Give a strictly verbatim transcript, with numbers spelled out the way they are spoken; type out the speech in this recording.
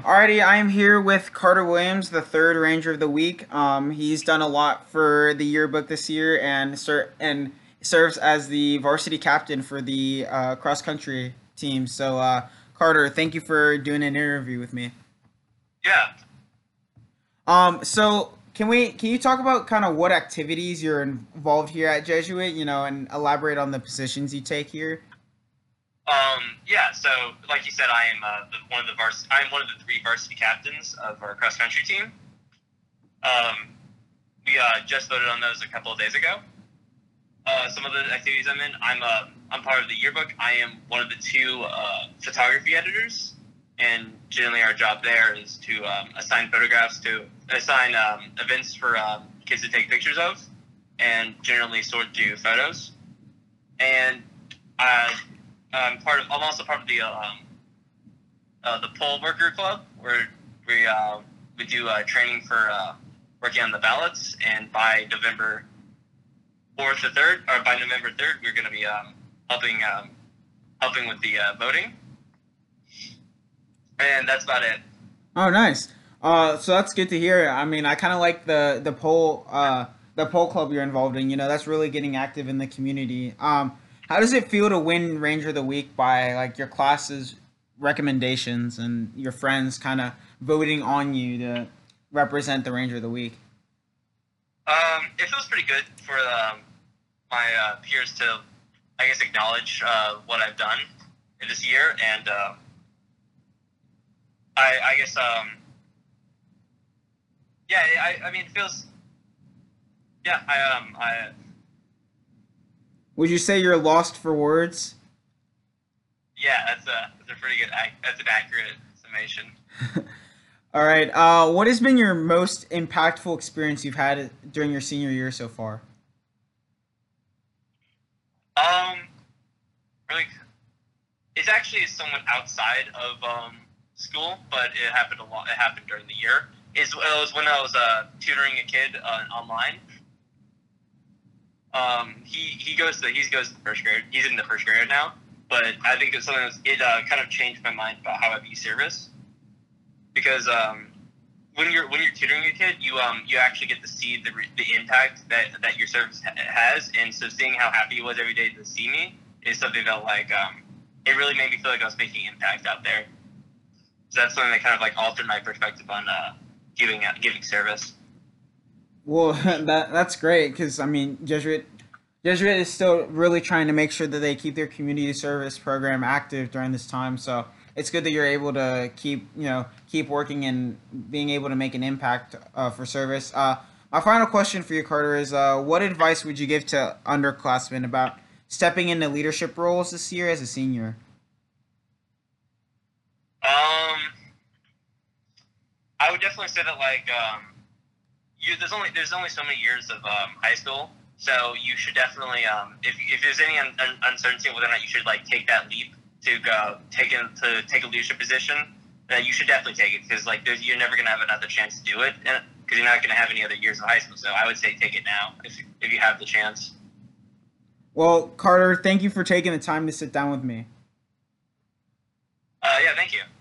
Alrighty, I am here with Carter Williams, the third Ranger of the Week. Um, he's done a lot for the yearbook this year and ser- and serves as the varsity captain for the uh, cross country team. So, uh, Carter, thank you for doing an interview with me. Yeah. Um, so can we can you talk about kind of what activities you're involved here at Jesuit? You know, and elaborate on the positions you take here. Um, yeah. So, like you said, I am uh, the, one of the vars- I'm one of the three varsity captains of our cross country team. Um, we uh, just voted on those a couple of days ago. Uh, some of the activities I'm in, I'm uh, I'm part of the yearbook. I am one of the two uh, photography editors, and generally our job there is to um, assign photographs to assign um, events for um, kids to take pictures of, and generally sort through photos. And uh, I'm part of. I'm also part of the um, uh, the poll worker club, where we uh, we do uh, training for uh, working on the ballots. And by November fourth or third, or by November third, we're going to be um, helping um, helping with the uh, voting. And that's about it. Oh, nice. Uh, so that's good to hear. I mean, I kind of like the the poll uh the poll club you're involved in. You know, that's really getting active in the community. Um, how does it feel to win Ranger of the Week by like your class's recommendations and your friends kind of voting on you to represent the Ranger of the Week? Um, it feels pretty good for um, my uh, peers to, I guess, acknowledge uh, what I've done this year, and uh, I, I guess, um, yeah, I, I mean, it feels, yeah, I, um, I, Would you say you're lost for words? yeah, that's a, that's a pretty good, that's an accurate summation. All right. Uh, what has been your most impactful experience you've had during your senior year so far? Um, really, it's actually somewhat outside of um, school, but it happened a lot. It happened during the year. Is it was when I was uh, tutoring a kid uh, online. Um, he he goes to he goes to the first grade. He's in the first grade now, but I think it's something that's, it uh, kind of changed my mind about how I view service because um, when you're when you're tutoring a kid, you um you actually get to see the the impact that that your service ha- has, and so seeing how happy he was every day to see me is something that like um it really made me feel like I was making impact out there. So that's something that kind of like altered my perspective on uh giving uh, giving service. Well, that that's great because I mean, Jesuit Jesuit is still really trying to make sure that they keep their community service program active during this time. So it's good that you're able to keep you know keep working and being able to make an impact uh, for service. Uh, my final question for you, Carter, is uh, what advice would you give to underclassmen about stepping into leadership roles this year as a senior? Um, I would definitely say that like um you there's only there's only so many years of um, high school, so you should definitely um, if if there's any un- un- uncertainty whether or not you should like take that leap to go take in, to take a leadership position, then you should definitely take it because like there's, you're never gonna have another chance to do it because you're not gonna have any other years of high school. So I would say take it now if if you have the chance. Well, Carter, thank you for taking the time to sit down with me. Uh, yeah, thank you.